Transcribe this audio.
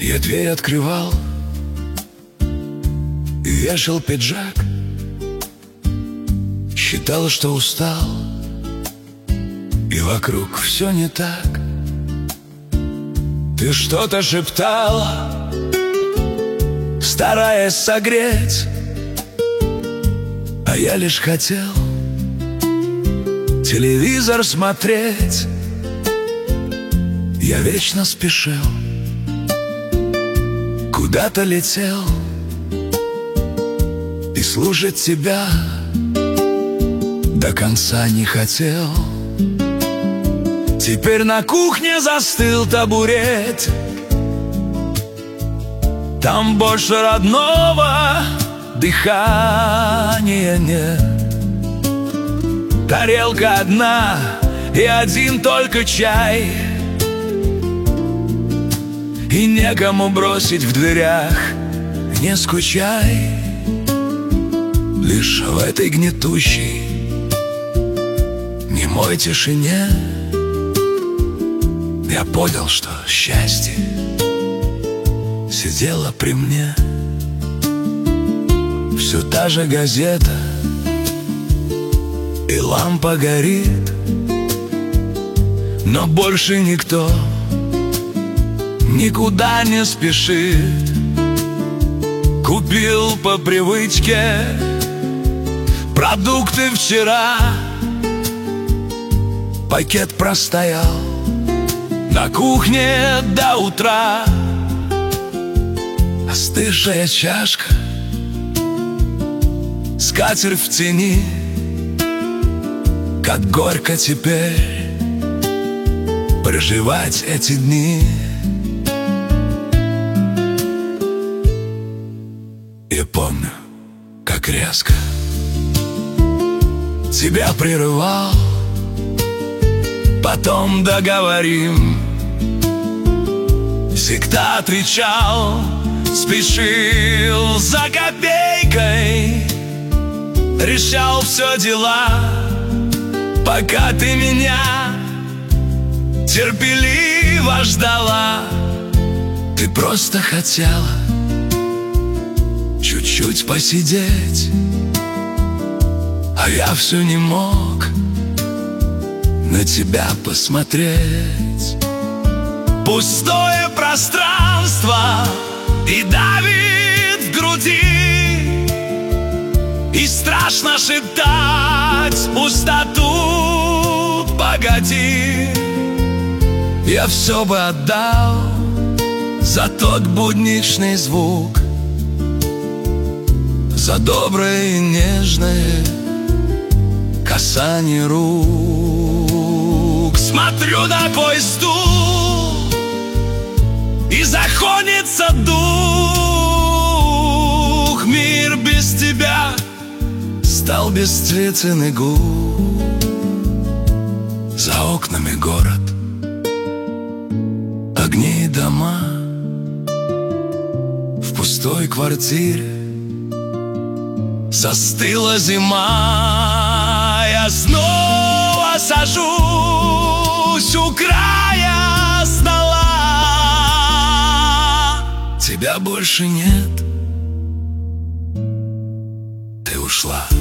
Я дверь открывал и вешал пиджак, считал, что устал, и вокруг все не так. Ты что-то шептала, стараясь согреть, а я лишь хотел телевизор смотреть. Я вечно спешил, куда-то летел, и слушать тебя до конца не хотел. Теперь на кухне застыл табурет, там больше родного дыхания нет. Тарелка одна и один только чай, и некому бросить в дверях «не скучай». Лишь в этой гнетущей, немой тишине я понял, что счастье сидело при мне. Все та же газета, и лампа горит, но больше никто никуда не спешит. Купил по привычке продукты вчера, пакет простоял на кухне до утра. Остывшая чашка, скатерть в тени, как горько теперь проживать эти дни. Я помню, как резко тебя прерывал, потом договорим. Всегда отвечал, спешил за копейкой, решал все дела, пока ты меня терпеливо ждала. Ты просто хотела чуть-чуть посидеть, а я все не мог на тебя посмотреть. Пустое пространство и давит в груди, и страшно шептать пустоту. Погоди, я все бы отдал за тот будничный звук, за доброе и нежное касание рук. Смотрю на твой стул, и заходится дух. Мир без тебя стал бесцветен и гух. За окнами город, огни и дома. В пустой квартире застыла зима. Я снова сажусь у края стола. Тебя больше нет, ты ушла.